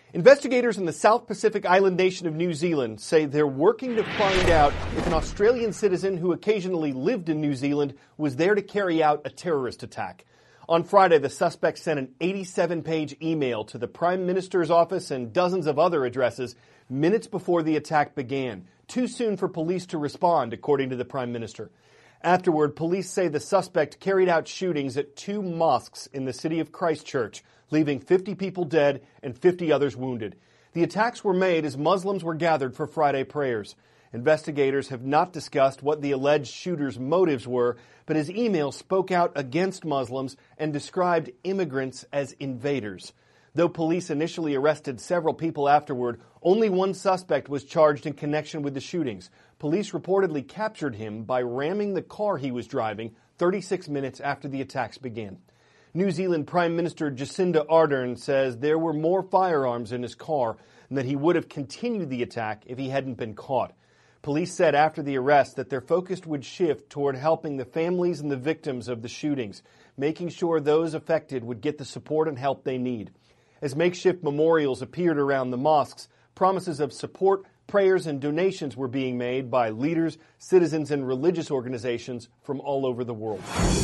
Investigators in the South Pacific island nation of New Zealand say they're working to find out if an Australian citizen who occasionally lived in New Zealand was there to carry out a terrorist attack. On Friday, the suspect sent an 87-page email to the Prime Minister's office and dozens of other addresses minutes before the attack began, too soon for police to respond, according to the Prime Minister. Afterward, police say the suspect carried out shootings at 2 mosques in the city of Christchurch, leaving 50 people dead and 50 others wounded. The attacks were made as Muslims were gathered for Friday prayers. Investigators have not discussed what the alleged shooter's motives were, but his email spoke out against Muslims and described immigrants as invaders. Though police initially arrested several people afterward, only one suspect was charged in connection with the shootings. Police reportedly captured him by ramming the car he was driving 36 minutes after the attacks began. New Zealand Prime Minister Jacinda Ardern says there were more firearms in his car and that he would have continued the attack if he hadn't been caught. Police said after the arrest that their focus would shift toward helping the families and the victims of the shootings, making sure those affected would get the support and help they need. As makeshift memorials appeared around the mosques, promises of support, prayers, and donations were being made by leaders, citizens, and religious organizations from all over the world.